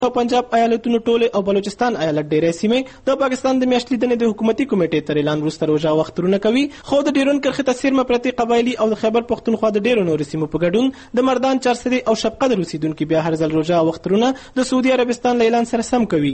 او پنجاب ایالتونو ټولې او بلوچستان ایالت ډېرې سیمې د پاکستان د میاشت لیدنې د حکومتي کمیټې تر اعلان وروسته روژه وختونه کوي، خو د ډیورنډ کرښې ته څیرمه پرتې قبایلي او د خیبر پښتونخوا د ډېرو نورو سیمو په ګډون د مردان، چارسدې او شبقدر اوسیدونکي بیا هر ځل روژه وختونه د سعودي عربستان له اعلان سره سم کوي.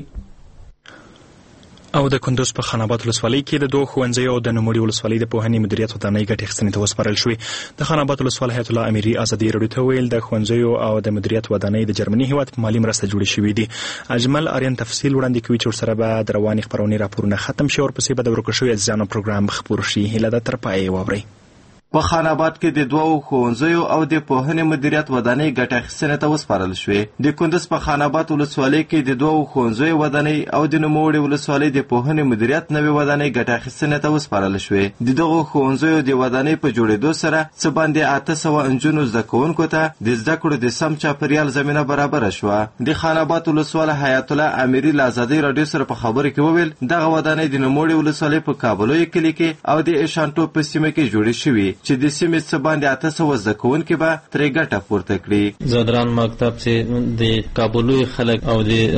او د کندوز په خان آباد ولسوالۍ کې د 2 ښوونځیو او د نوموړي ولسوالۍ د پوهنې مدیریت ودانۍ ګټې اخیستنې ته وسپارل شوې. د خان آباد ولسوال حیات الله امیري ازادي راډیو ته ویل د ښوونځیو او د مدیریت ودانۍ د جرمني هیواد په مالي مرسته جوړې شوې دي. اجمل آریان تفصیل وړاندې کوي چې ورسره به د روانې خپرونې راپورونه ختم شي، ورپسې به د ورکو شویو عزیزانو پروګرام خپور شي. هیله ده تر پایه واورئ. په خان آباد کې د 2 ښوونځیو او د پوهنې مدیریت ودانۍ ګټه اخیستنې ته وسپارل شوې. د کندوز په خان آباد ولسوالۍ کې د 2 ښوونځیو ودانۍ او د نوموړي ولسوالۍ د پوهنې مدیریت نوې ودانۍ ګټه اخیستنې ته وسپارل شوې. د دغو ښوونځیو د ودانۍ په جوړېدو سره څه باندې 800 نجونو زده کوونکو ته د زده کړو د سم چاپیریال زمینه برابره شوه. د خان آباد ولسوال حیات الله امیري له ازادي راډیو سره په خبرو کې وویل دغه ودانۍ د نوموړي ولسوالۍ په کابلوي کلي کې او د ایشانټو په سیمه کې جوړې شوې چې د سیمې باندې 800 زده کوونکي به ترې ګټه پورته کړي. زادران مکتب چې د کابلوي خلک او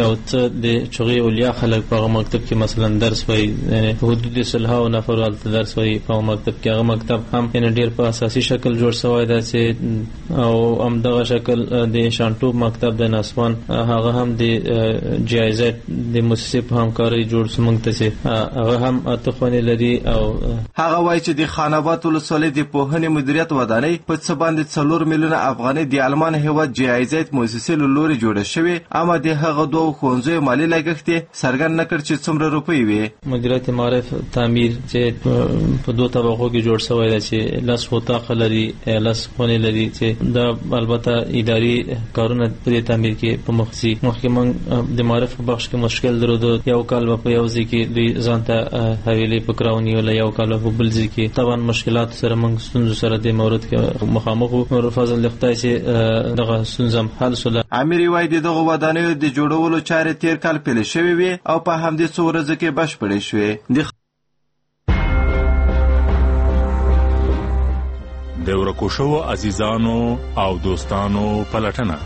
د چغې اولیا خلک په مکتب کې مثلا درس وایي، حدود 100 نفر ولته درس وایي په مکتب کې. هغه مکتب هم ان ډیر په اساسي شکل جوړ شوی دی چې او هم دغه شکل د شانټوب مکتب د نسوان هغه هم د جی آی زد د مؤسسې په همکاري جوړ سمنګ ته چې هغه هم اتخونه لري. او هغه وایي چې د خان آباد ولسوالۍ د پوهنې مدیریت ودانۍ په څه باندې 4 میلیونه افغانۍ د آلمان هیواد جی آی زد مؤسسې له لوري جوړه شوې، اما د هغه 2 ښوونځیو مالي لګښت څرګند نه کړ چې څومره روپۍ وي. مدیریت معارف تعمیر چې په 2 طبقو کې جوړ شوی دی چې 10 اتاق لري، 10 خونې لري چې دا البته اداري کارونه په تعمیر کې په مخکې موږ د معارف په بخش کې مشکل درلود. یو کال په یو ځای کې دوی ځانته حویلې پکراونی ولا یو کال په بل ځای کې طبعا مشکلات سره موږ ستونزو سره د مورد کې مخامخ نور فضل لختای چې دغه سنځم حل سره. امیري وای دغه ودانیو د جوړولو چارې 13 کال پیل شوې وي او په همدې څو ورځو کې بشپړې شوې. د ورکو شوو عزیزانو او دوستانو پلټنه.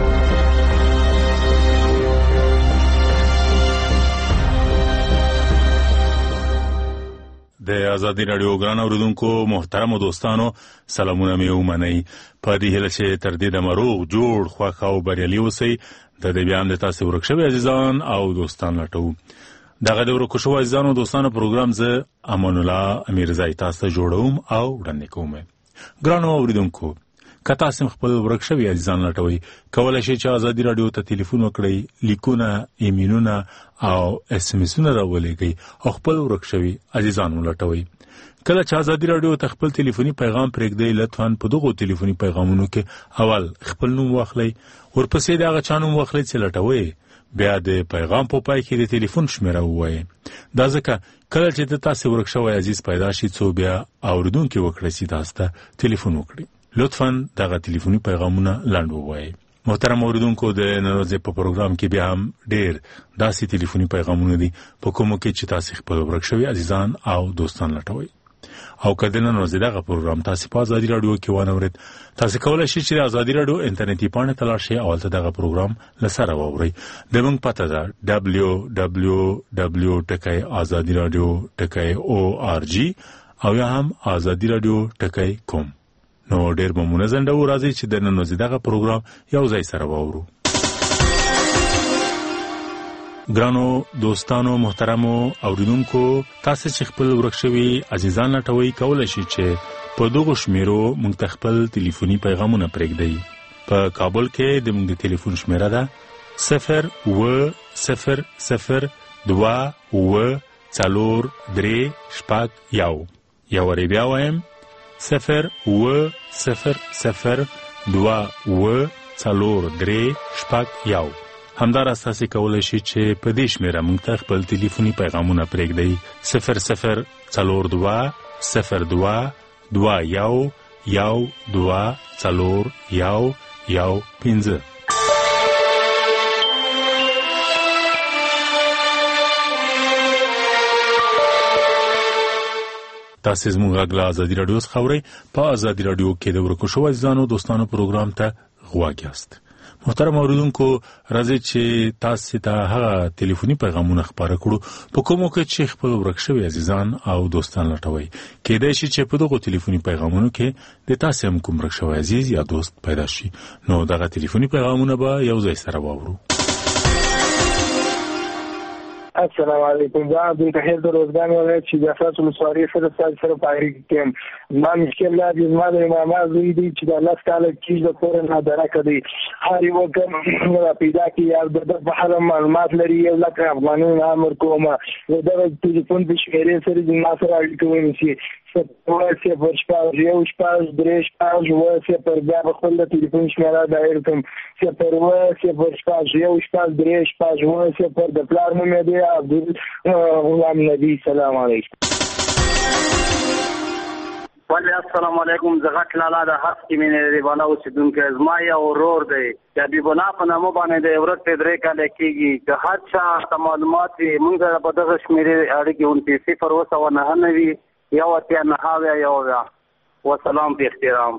د ازادي راډیو ګران اوریدونکو محترم دوستانو سلامونه مې ومنئ. په دې هیله چې تر دې د مروغ جوړ خوښ او بریالي اوسئ. د دې بیا هم د تاسو ورک شوي عزیزان او دوستان لټوو. دغه د ورکو شوو عزیزانو او دوستانو پروګرام زه امان الله امیرزی تاسو جوړوم او وړاندې کوم. ګران اوریدونکو که تاسو خپل ورک شوي عزیزان لټوئ، کولی شئ چې ازادي راډیو ته ټلیفون وکړئ، لیکونه، ایمیلونه او اس ام اسونه راولېږئ او خپل ورک شوي عزیزان ولټوئ. کله چې ازادي راډیو ته خپل ټلیفوني پیغام پرېږدئ، لطفا په دغو ټلیفوني پیغامونو کې اول خپل نوم واخلئ، ورپسې د هغه چا نوم واخلئ چې لټوئ، بیا د پیغام په پای کې د ټلیفون شمیره ووایئ. دا ځکه کله چې د تاسو ورک شوی عزیز پیدا شي څو بیا اوریدونکي وکړئ چې تاسو ته ټلیفون وکړي، لطفاً دغه ټلیفوني پیغامونه لنډ ووایئ. محترم اوریدونکو د نن ورځې په پروګرام کې بیا هم ډېر داسې ټلیفوني پیغامونه دي په کومو کې چې تاسو خپل ورک شوي عزیزان او دوستان لټوئ. او که د نن ورځې دغه پروګرام تاسو په ازادي راډیو کې وانورید، تاسو کولی شئ چې د ازادي راډیو انټرنیټي پاڼې ته لاړ شئ او هلته دغه پروګرام له سره واورئ. زموږ پته ده www.azadiradio.org او یا هم azadiradio.com. نو ډېر به مو نه ځنډوو، راځئ چې د نن ورځې دغه پروګرام یو ځای سره واورو. ګرانو دوستانو محترمو اوریدونکو، تاسو چې خپل ورک شوي عزیزان لټوئ، کولی شئ چې په دغو شمیرو موږ ته خپل ټلیفوني پیغامونه پرېږدئ. په کابل کې د موږ د ټلیفون شمیره ده 0800243 یو وری بیا وایم 0800243 همداراز تاسو کولی شئ چې په دې شمیره موږ ته خپل ټلیفوني پیغامونه پرېږدئ 00222212415. تاسو زموږ غږ له ازادي راډیو څخه اورئ. په ازادي راډیو کې د ورکو شوو عزیزانو دوستانو پروګرام ته غوږ یاست. محترم اوریدونکو راځي چې تاسو ته هغه ټلیفوني پیغامونه خبره کړو په کومو کې چې خپل ورکشوي عزیزان او دوستان لټوي کېدای شي چې په دغه ټلیفوني پیغامونو کې د تاسو هم کوم ورکشوي عزیز یا دوست پیدا شي نو دغه ټلیفوني پیغامونه به یو ځای سره واورو. السلام علیکم. دا د تحیر د روزګان ولایت چې د اساسو مسواري سره پایري کې ما مشکل لا د ما د امامه زوی دی چې د الله تعالی چې د کور نه درکه دی هر یو کوم پیدا کی یا د بحر معلومات لري یو لکه افغانان امر کومه د ټلیفون په شمیرې سره د ما سره اړیکه ونیسي ورسې پر شپاږ یو شپاږ درې شپاږ ورسې پر بیا به خپل ټلیفون شمیره دایر کوم چې پر ورسې پر شپاږ یو شپاږ درې شپاږ ورسې پر د پلار نوم دی عبدالغلام نبی. سلام علیکم. ولی السلام علیکم. زغک لالا د حق کې مینه دی بالا اوسیدونکو زما یو ورور دی چې بیبونا په نامه باندې د ورته 3 کال کېږي که هر چا معلومات موږ په دغه شمیرې اړیکې 0.09 یو اتیا نهاوی یو و سلام په احترام.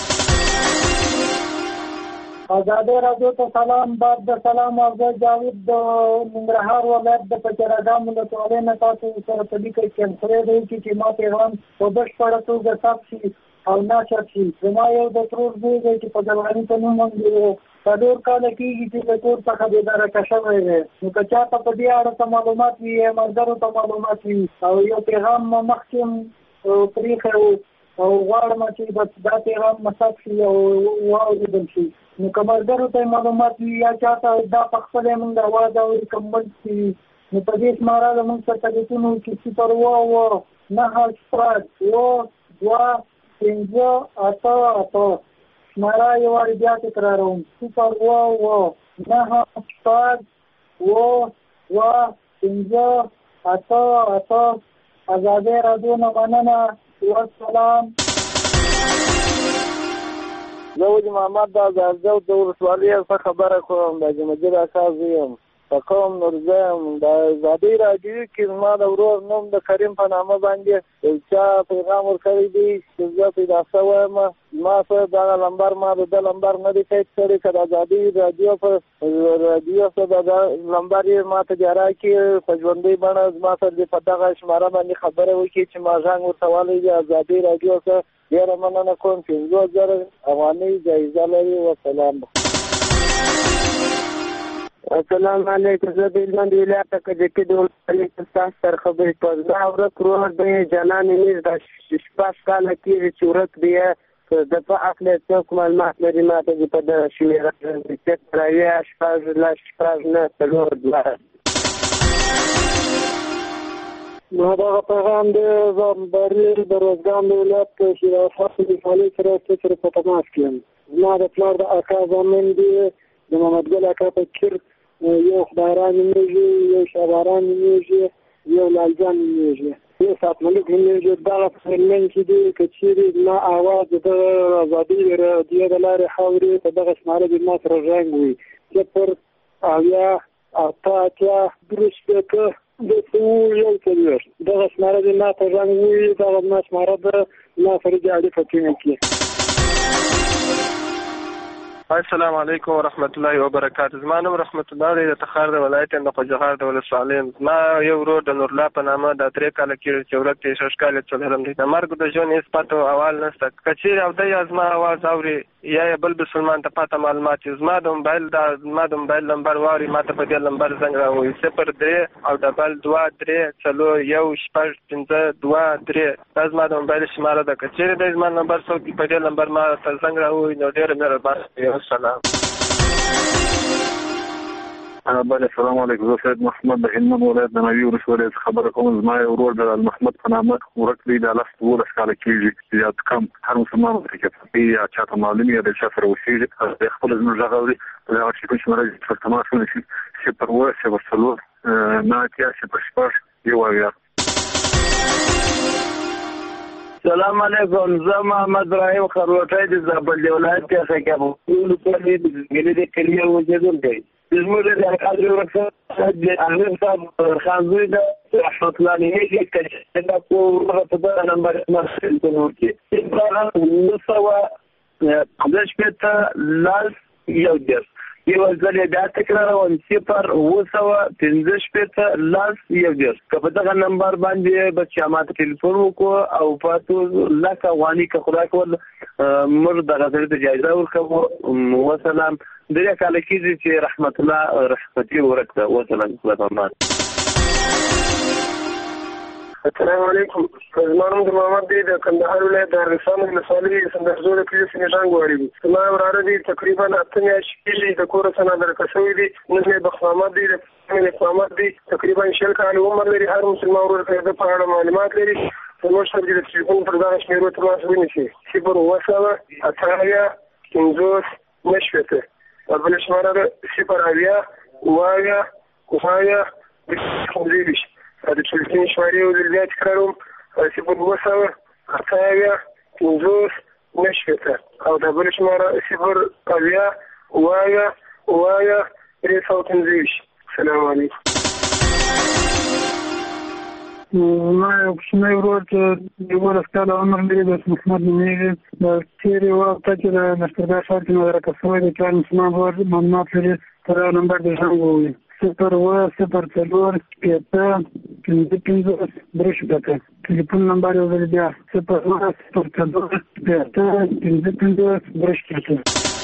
آزادی رادیو ته سلام. بعد د سلام او جاوید د ننګرهار ولایت د پچرګام ولسوالۍ نه تاسو سره په دې کې کنفرې دی چې ما پیغام په بشپړه توګه ثبت شي او نشر شي. زما یو د ترور دی چې په ځواني ته نوم باندې څلور کاله کېږي چې د کور څخه بېداره شوی دی. نو که چاته په دې اړه معلومات وي یا ملګرو ته معلومات وي او یو پیغام مخکې پرېښی او غواړم چې دا پیغام مثبت شي او واورېدل شي نو که ملګرو ته معلومات وي یا چاته دا په خپله موږ اواز اوري کمبل شي نو په دې شماره زموږ سره ټلیفون وکړي 0 شماره یو وارې بیا تکراروم 0 آزادی رادیو نه مننه. والسلام. زه محمد د ازارزو د ولسوالۍ څخه خبره کوم. د جمجید اکاز یم په قوم نورزم د آزادی رادیو کې زما د ورور نوم د کریم په نامه باندې یو چا پیغام ورکړی دی چې زه پیدا شویم. ما سره دغه لمبر ما د لمبر نه دی ټایپ کړی که د آزادي رادیو په رادیو سره د لمبر یې ما ته جاره کړي په ژوندۍ بڼه زما سره په دغه شماره باندې خبره وکړي چې ما زنګ ورته والی د آزادي رادیو سره ډېره مننه کوم. 50,000 افغانۍ جایزه لري. وسلام. السلام علیکم. زه د هلمند ولایت کجکي د ولسوالۍ ستاسو سره خبرې کوم. زما ورک ورور دی جانان نیز د 6 کاله کېږي چې ورک دی د په اخله څوک معلومات لري ما ته په دغه شمېره راویه 6.9 نو دغه پیغام د بریر د روزګان د ولایت کې شیراز ولسوالۍ سره په تماس کې یم. زما د پلار د اکا زامن دی د محمد ګل اکا په کیر یو خدایران نومیږي یو شاباران نومیږي یو لالجان نومیږي یو ساتملیک نومیږي. دغه په هلمند کې دی که چیرې زما اواز د آزادي رادیو د لارې خاورې په دغه شماره د ما سره غږ وي 0 یو څلور دغه شماره د ما ته غږ وي دغه ما شماره د ما سره د اړیکه ټینګ کړي. السلام علیکم ورحمت الله وبرکاته. زما نوم رحمت الله دی د تخار د ولایت د قجغار د ولسوالۍ. زما یو ورور د نور الله په نامه د 3 کاله کېږي چې ورک دی 6 کاله څلورم دی. د مرګ د ژوند هېڅ پته او احوال نشته. که چیرې او دی زما اواز اوري یا بل مسلمان ته پته معلومات زما د موبایل نمبر واوري ما ته په دې نمبر زنګ راوړي 0 او ډبل 2 3 4 1 6 5 2 3 دا زما د موبایل شماره ده. که چیرې د زما نمبر څوک په دې نمبر ما ته زنګ راوړي نو ډېره مهرباني. السلام. السلام علیکم. زه سید محمد د هلمند ولایت د نوي ولسوالۍ څخه خبره کوم. زما یو ورور د محمد په نامه ورک دی د 12 کاله کېږي یا کم هر مسلمان ورته یا چاته معلوم یا د چا سره اوسېږي د خپل زموږ غږ اوري په هغه شي چې مرګ پر تماس ونشي 0 9 یو اویا. سلام علیکم. زه محمد ابراهیم خروټی د زابل ولایت څخه کوم. ټول په دې د کلیه وجودونکي زموږ د حاضر ورسره د امیر صاحب خانزوی د رحمت الله علیه کې دا په دغه نمبر مسل کوي چې دا نو سوا د شپته لاس یو یو ځل بیا تکراروم 0-915 لاس یو جس که په دغه نمبر باندې بچا ماته ټلیفون وکړو او پاتو لکه وانی که خدای کول مر دغه ته اجازه ورکړو. وسلام دریا کال کېږي چې رحمت الله رحمتي ورکړه. وسلام الله. السلام علیکم. زمانم د محمد دی د کندهار ولایت د ارغستان ولسوالۍ سندرزو د کلیو سیمې ډنګ واړي دي. زما وراره دی تقریبا 8 میاشتې کېږي د کور څخه درکشوي دي. نن یې بخت محمد دی محمد دی تقریبا 40 کال عمر لري. هر مسلمان ورور ته د په اړه معلومات لري. زموږ سره د ټلیفون پر دغه شمیرو تماس ونیسي 0-915 بل شماره ده 0-915 د ټلیفون شمارې او د بیا تکراروم 0-915 او د بل شماره 0-915. السلام علیکم. ما یو کوچنی ورور چې 12 کاله عمر لري د محمد نومېږي. د تېرې وخت چې د نشترګاه ښار کې مدرکه شوی دی چې مسلمان ورور معلومات لري تر نمبر د ژوند ووایي 0-915 ټلیفون نمبر یو ځل بیا 0-915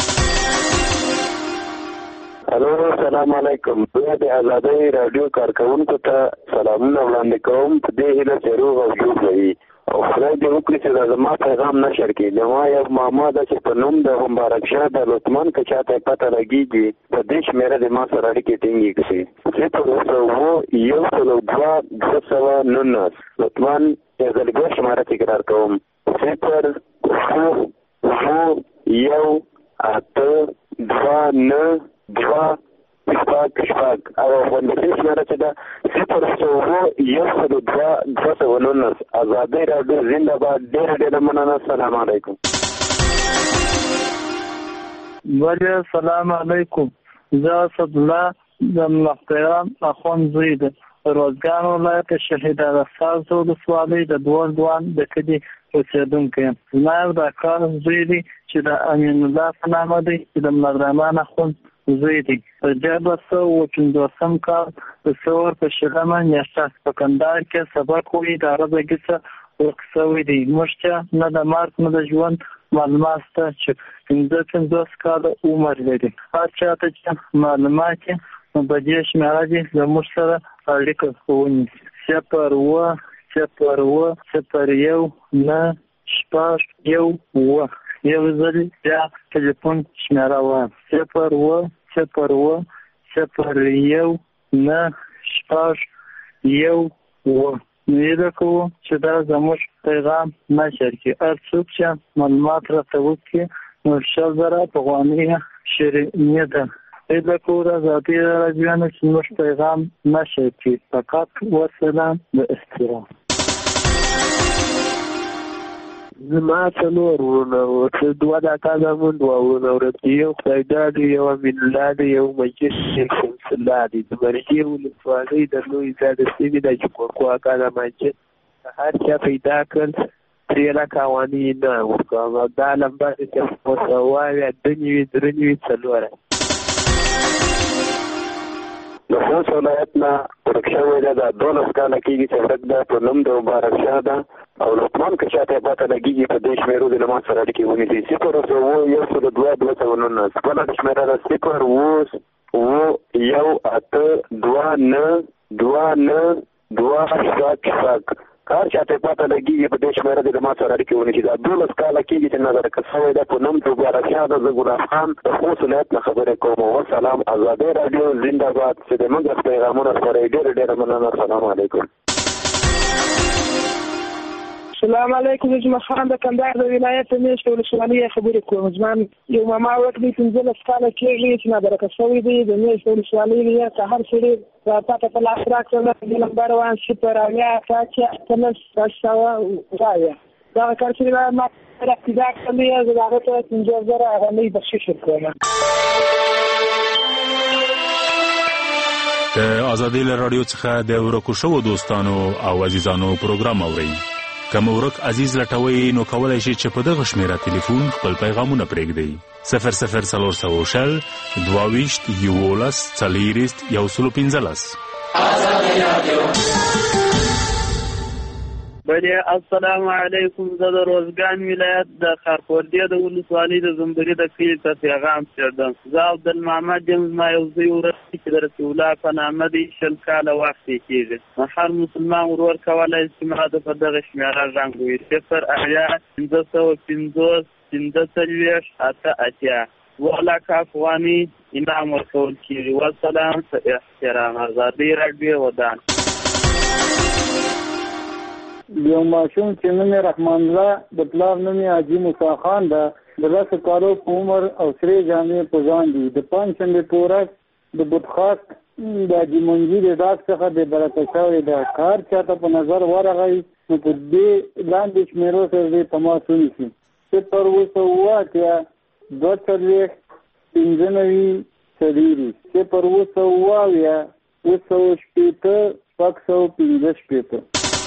الو السلام علیکم. زه د آزادۍ رادیو کارکونکو ته سلامونه وړاندې کوم په دې هیله چې روغ او جوړ وي او خدای دې وکړي چې دا زما پیغام نشر کړي. زما یو ماما ده چې په نوم د مبارک شاه د لطمان که چاته پته لګېږي په دې شمېره د ما سره اړیکې ټینګې کړي 0-915 لطمان یو ځل بیا شماره تکرار کوم 0-915 او غونډې شماره چې ده 0-915 آزادۍ راډیو زنده باد. ډېره مننه. السلام علیکم. السلام علیکم. زه اسدالله د محترم اخوند زوی د روزګان ولایت شهید رساز ولسوالۍ د دوان د کلي اوسېدونکی یم. زما یو د کار زوی دی چې د امین الله په نامه دی چې د ملرحمان اخوند زوی دی. په 1950 کال د سور په شلمه میاشته په کندهار کې سبق وایي د عربه کیسه ورکړی دی. موږ ته نه د مرګ نه د ژوند معلومات شته چې 50 کاله عمر لري. هر چاته چې معلومات نو په دې شمېره دي زموږ سره اړیکه ونیسي 0-915 یو ځل بیا ټلیفون شمېره وایم 0-915 نیده کوو چې دا زموږ پیغام نشر کړي. هر څوک چې معلومات راته وکړي نو 1000 افغانۍ شرینه ده. ایله کوو د آزادۍ راډیو نه چې زموږ پیغام نشر کړي. فقط وسلام د احترام. زما څلور ورونه وو چې 2 د اکا زمون 2 ورونه ورته یو خدایدار دی یو امین الله دی یو مجید شمس الله دی. د مرګي ولسوالۍ د لوی زاده سیمې د چکورکو اکا د مجید هر چا پیدا کړ 3 لک اوانی نه ورکوه دا لمبه چې په سواوی درنوي څلوره د خوست ولایت نه ورک شوی ده. د 12 کاله کېږي چې ورک ده. په نوم د مبارک شاه ده او لطمان که چاته پته لګېږي په دې شمېرو د له ما سره اړیکې ونیسي 0-915 بله شمېره ده 0-915 کار چاته پته لګېږي په دې شمېره د له ما سره اړیکې ونیسي. دا 12 کاله کېږي چې نظر شوی ده. په نوم د مبارک شاه ده. زه ګلاب خان د خوست ولایت نه خبرې کوم. وسلام. آزادۍ راډیو زنده باد. چې د موږ پیغامونه سره ډېره مننه. السلام علیکم. السلام علیکم. زه جمعه خان د کندهار د ولایت میشت ولسوالۍ خبرې کوم. زما یو ماما وکړي 15 کاله کېږي چې نابرکه شوی دی. د میشت ولسوالۍ یې که هر سړي راته په لاس راکړل د نمبر 1 دغه کار چې ما ابتدا کړی زه هغه ته 15000 افغانۍ بخشش ورکوم. د آزادۍ رادیو څخه د ورکو شوو دوستانو او عزیزانو پروګرام اورئ. کوم ورک عزیز لټوي نو کولای شي چې په دغه شمیره ټلیفون خپل پیغامونه پرېږدئ 00300 22 11 40 آزادي رادیو. بله السلام علیکم. زه د روزګان ولایت د خارخوردی د ولسوالۍ د زمبري د کلي ته پیغام څېړم. زه عبدالمحمد یم. زما یو زوی ورسته چې د رسول الله په نامه دی 20 کاله وخت یې کېږي. هر مسلمان ورور کولی چې ما ته په دغه شمېره زنګ ووهي 080 2 لک افغاني انعام ورکول کېږي. والسلام په احترام. آزادي راډیو ودان. یو ماشوم چې نوم یې رحمان الله د پلار نوم یې حاجي موسی خان ده. د 10 کالو په عمر او سرې جامې په ځان دي. د پنجشنبې په ورځ د بودخاک د حاجي منجي د ډاک څخه د برکت شوی ده. کار چاته په نظر ورغی نو په دې لاندې شمېرو سره دې تماس ونیسي 0 2 4 15 40 0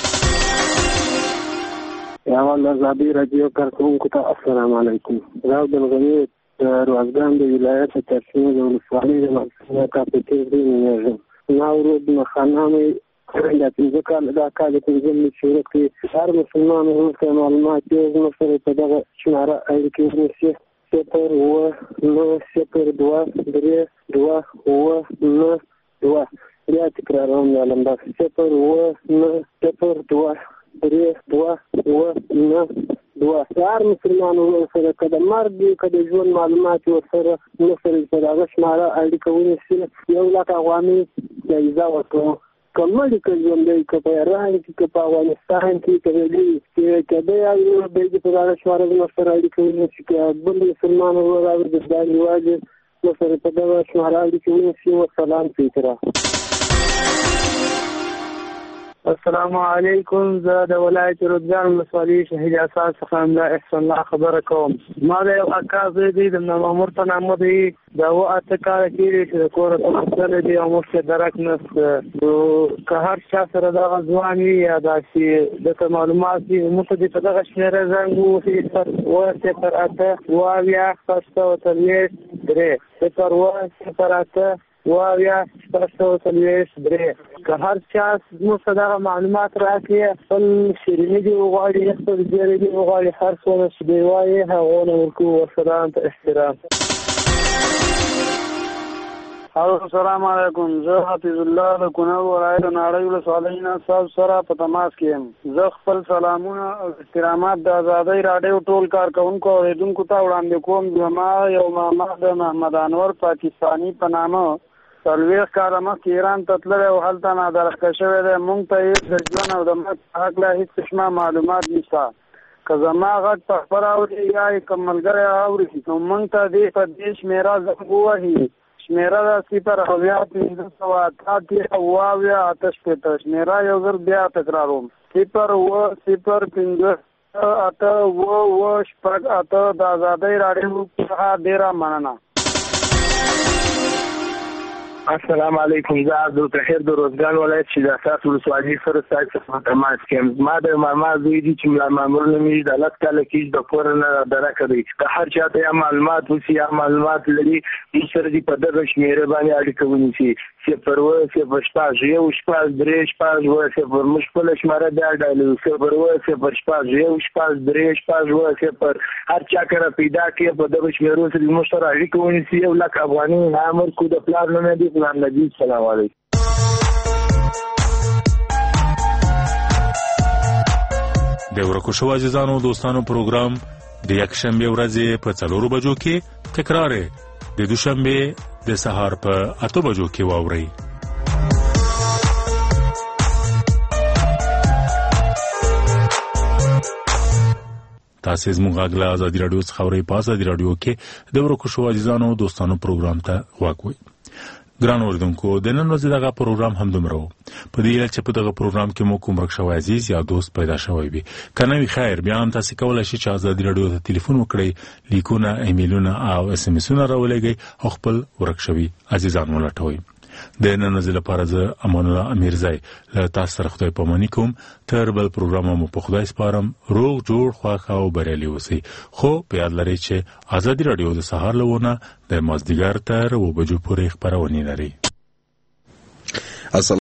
یا الله آزادي رادیو کارکونکو ته السلام علیکم. زه عبدالغني د روزګان د ولایت ترسینه د ولسوالۍ د مرکزي کاپیټل دی نومیږم. ما ورور د خانامې د 15 کال دا کال د 15 شروع کړي. هر مسلمان ورور ته معلومات یې زموږ سره په دغه شماره اړیکې ونیسي 0 بیا تکراروم یا لمبا 0 هر مسلمان ورور سره که د مرګ وي که د ژوند معلومات ورسره سره په دغه شماره اړیکه ونیسي 1 لک افغاني جایزه ورکوم. که مړي که ژوندی که په ایران کې که په افغانستان کې که که دی به په دغه شماره زموږ سره اړیکه ونیسي. که بل مسلمان ورور راغلی د خدای رواج زموږ سره په دغه شماره اړیکه ونیسي. والسلام په احترام. السلام علیکم. زه د ولایت روزګان ولسوالۍ شهید اساس څخه املا احسان الله خبره کوم. ما د یو اکا زوی دی د مامور په نامه دی. دا 8 کاله کېږي چې د کوره تللی دی او موږ ته درک نشته. نو که هر چا سره دغه ځوان وي یا داسې دته معلومات وي موږ ته دې په دغه شمېره زنګ ووهي 0 که هر چا موږ ته دغه معلومات راکړي خپل شیریني دې وغواړي خپل زیرې دې وغواړي هر څونه چې دی وایي هغونه ورکوو. والسلام ته احترام. السلام علیکم. زه حفیظ الله د کونړ ولایت ناړۍ ولسوالۍ نه ستاسو سره په تماس کې یم. زه خپل سلامونه او احترامات د آزادۍ راډیو ټول کارکوونکو او اورېدونکو ته وړاندې کوم. زما یو ماما د محمد انور پاکستاني په نامه 40 کاله مخکې ایران ته تللی او هلته نادرخته شوی دی. موږ ته یې د ژوند او د مرګ په هکله هېڅ قسمه معلومات نشته. که زما غږ په خپله اوري یا یې که ملګری اوري نو موږ ته دې په دې شمېره زنګ ووهي. شمېره ده 0 شمېره یو ځل بیا تکراروم 0 د آزادۍ راډیو څخه ډېره مننه. السلام علیکم. زه عبدالطاهر د روزګان ولایت شهید اساس ولسوالۍ سره ستاسو څخه تماس کې یم. زما د ماما زوی دی چې ملا مامور نومېږي د 10 کاله کېږي د کور نه درکه دی. که هر چا ته یا معلومات وسي یا معلومات لري موږ سره دې په دغه شمېره باندې اړیکه ونیسي 0 موږ خپله شماره بیا ډایلوو 0 هر چا کره پیدا کړي په دغه شمېرو سره موږ سره اړیکه ونیسي 1 لک افغاني انعام ورکوو. د پلار نوم یې دی غلام نبي. السلام علیکم. د ورکو شو عزیزانو دوستانو پروګرام د یکشنبه ورځې په 4 بجو کې تکرار د دوشنبه د سهار په 8 بجو کې واورئ. تاسو زموږ غږ له آزادي راډیو څخه اورئ. په آزادي راډیو کې د ورکو شو عزیزانو دوستانو پروګرام ته غوږ وئ. ګران اوریدونکو د نن ورځې دغه پروګرام هم دومره و. په دې هیله چې په دغه پروګرام کې مو کوم ورک شوی عزیز یا دوست پیدا شوی وي. که نه وي خیر بیا هم تاسو کولی شئ چې آزادي راډیو ته تلیفون وکړئ، لیکونه، ایمیلونه او SMS ونه راولېږئ او خپل ورک شوي عزیزان ولټوئ. د نن ورځې لپاره زه امان الله امیرزی له تاسو سره خدای پاماني کوم. تر بل پروګرام مو په خدای سپارم. روغ جوړ خوښ او بریالي اوسئ. خو په یاد لرئ چې ازادي راډیو د سهار لونه د مازدیګر تر 2 بجو پورې خپرونې لري.